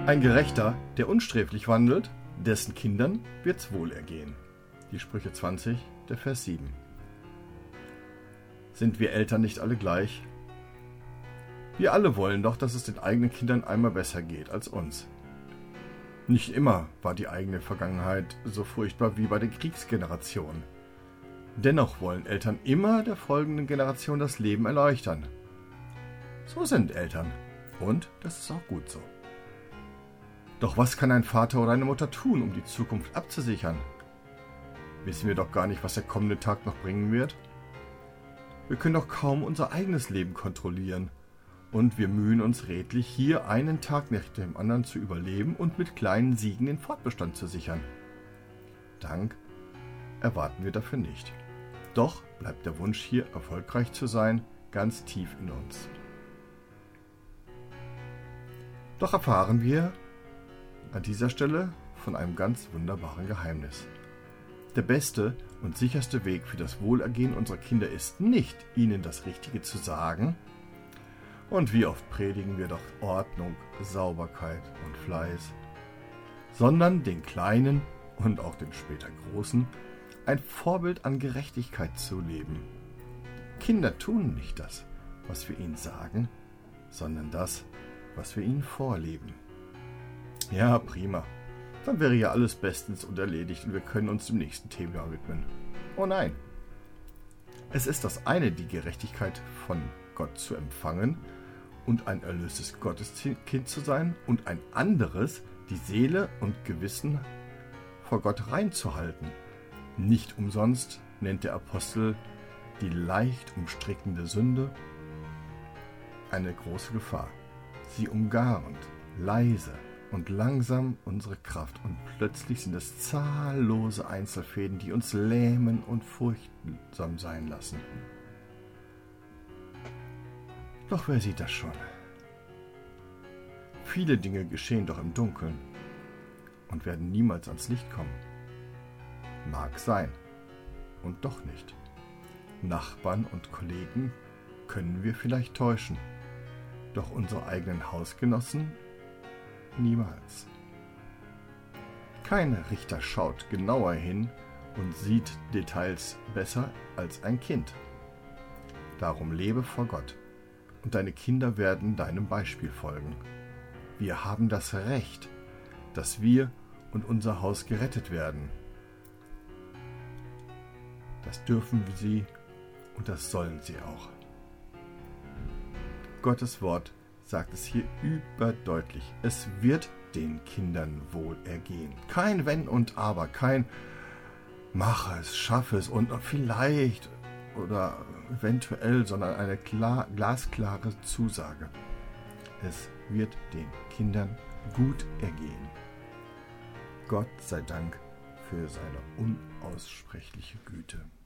Ein Gerechter, der unsträflich wandelt, dessen Kindern wird's wohlergehen. Die Sprüche 20, der Vers 7. Sind wir Eltern nicht alle gleich? Wir alle wollen doch, dass es den eigenen Kindern einmal besser geht als uns. Nicht immer war die eigene Vergangenheit so furchtbar wie bei der Kriegsgeneration. Dennoch wollen Eltern immer der folgenden Generation das Leben erleichtern. So sind Eltern. Und das ist auch gut so. Doch was kann ein Vater oder eine Mutter tun, um die Zukunft abzusichern? Wissen wir doch gar nicht, was der kommende Tag noch bringen wird. Wir können doch kaum unser eigenes Leben kontrollieren. Und wir mühen uns redlich, hier einen Tag nach dem anderen zu überleben und mit kleinen Siegen den Fortbestand zu sichern. Dank erwarten wir dafür nicht. Doch bleibt der Wunsch, hier erfolgreich zu sein, ganz tief in uns. Doch erfahren wir an dieser Stelle von einem ganz wunderbaren Geheimnis. Der beste und sicherste Weg für das Wohlergehen unserer Kinder ist nicht, ihnen das Richtige zu sagen. Und wie oft predigen wir doch Ordnung, Sauberkeit und Fleiß, sondern den Kleinen und auch den später Großen ein Vorbild an Gerechtigkeit zu leben. Kinder tun nicht das, was wir ihnen sagen, sondern das, was wir ihnen vorleben. Ja, prima. Dann wäre ja alles bestens und erledigt und wir können uns dem nächsten Thema widmen. Oh nein. Es ist das eine, die Gerechtigkeit von Gott zu empfangen und ein erlöstes Gotteskind zu sein, und ein anderes, die Seele und Gewissen vor Gott reinzuhalten. Nicht umsonst nennt der Apostel die leicht umstrickende Sünde eine große Gefahr. Sie umgarnt, leise und langsam unsere Kraft, und plötzlich sind es zahllose Einzelfäden, die uns lähmen und furchtsam sein lassen. Doch wer sieht das schon? Viele Dinge geschehen doch im Dunkeln und werden niemals ans Licht kommen. Mag sein, und doch nicht. Nachbarn und Kollegen können wir vielleicht täuschen, doch unsere eigenen Hausgenossen niemals. Kein Richter schaut genauer hin und sieht Details besser als ein Kind. Darum lebe vor Gott, und deine Kinder werden deinem Beispiel folgen. Wir haben das Recht, dass wir und unser Haus gerettet werden. Das dürfen sie und das sollen sie auch. Gottes Wort sagt es hier überdeutlich. Es wird den Kindern wohl ergehen. Kein Wenn und Aber, kein Mach es, schaff es und vielleicht oder eventuell, sondern eine glasklare Zusage. Es wird den Kindern gut ergehen. Gott sei Dank für seine unaussprechliche Güte.